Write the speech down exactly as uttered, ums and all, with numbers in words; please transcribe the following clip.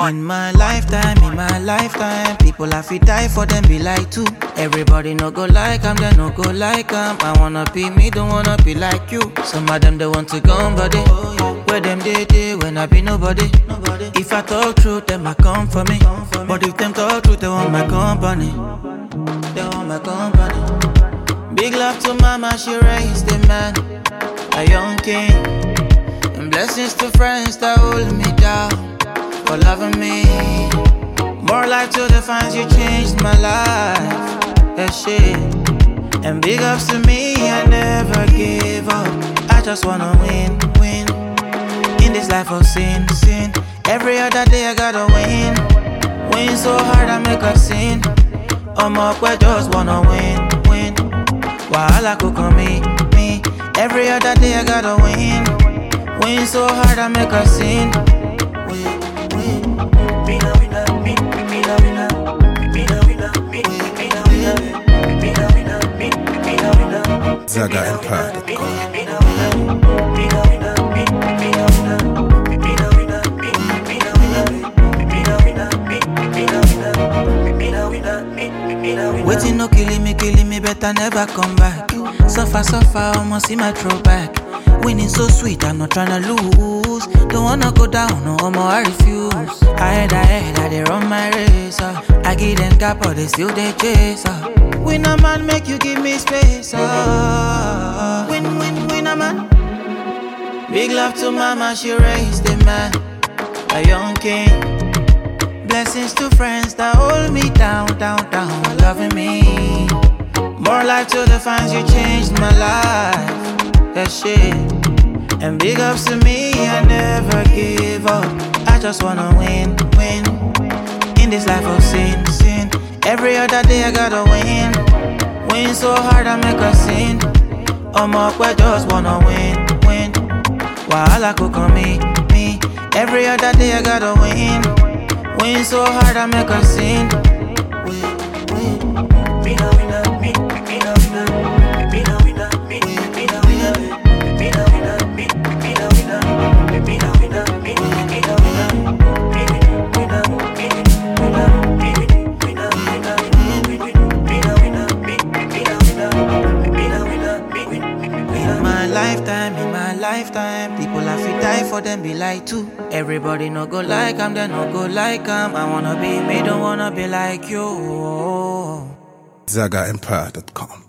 In my lifetime, in my lifetime, people have to die for them be like too. Everybody no go like I'm, they no go like I'm. I wanna be me, don't wanna be like you. Some of them they want to go body. Where them they day when I be nobody. If I talk truth, them I come for me. But if them talk truth, they want my company. They want my company. Big love to mama, she raised a man, a young king. And blessings to friends that hold me down for loving me. More life to the fans, you changed my life. That shit. And big ups to me, I never give up. I just wanna win, win. In this life of sin, sin. Every other day I gotta win. Win so hard I make a sin. I'm up, I just wanna win, win. Wahala could come me, me. Every other day I gotta win. Win so hard I make a sin. Win, win. Winner, winner, win, winner, winner. Winner, winner, win, winner, winner. Winner, winner, win, winner, winner. Zaga Empire dot com. Winner, winner, winner, winner, win, winner, winner. Winner, winner, win, winner, winner. Winner, winner, win, winner, winner. Winner, winner, win, winner, winner. Waiting no killing me, killing me, better never come back. Suffer, suffer, almost see my throwback. Winning so sweet, I'm not tryna lose. Don't wanna go down, no more, I refuse. Ahead, ahead, I they run my race. Uh. I give them gap, but they still they chase. Uh. Win a man, make you give me space. Uh. Win, win, win a man. Big love to mama, she raised a man, a young king. Blessings to friends that hold me down, down, down, loving me. More life to the fans, you changed my life. That shit. And big ups to me, I never give up. I just wanna win, win. In this life of sin, sin. Every other day I gotta win. Win so hard I make a sin. I'm up, I just wanna win, win. Wahala could come me, me. Every other day I gotta win. Win so hard I make a sin. Win, win. Winner, winner, win, winner, winner. Winner, winner, win, winner, winner. Winner, winner, win, winner, winner. Winner, winner, win, winner, winner. Winner, win, winner, winner, winner, winner. In my lifetime, in my lifetime, people have to die for them be like too. Everybody no go like I'm, they no go like I'm. I wanna be me, don't wanna be like you. Zaga Empire dot com.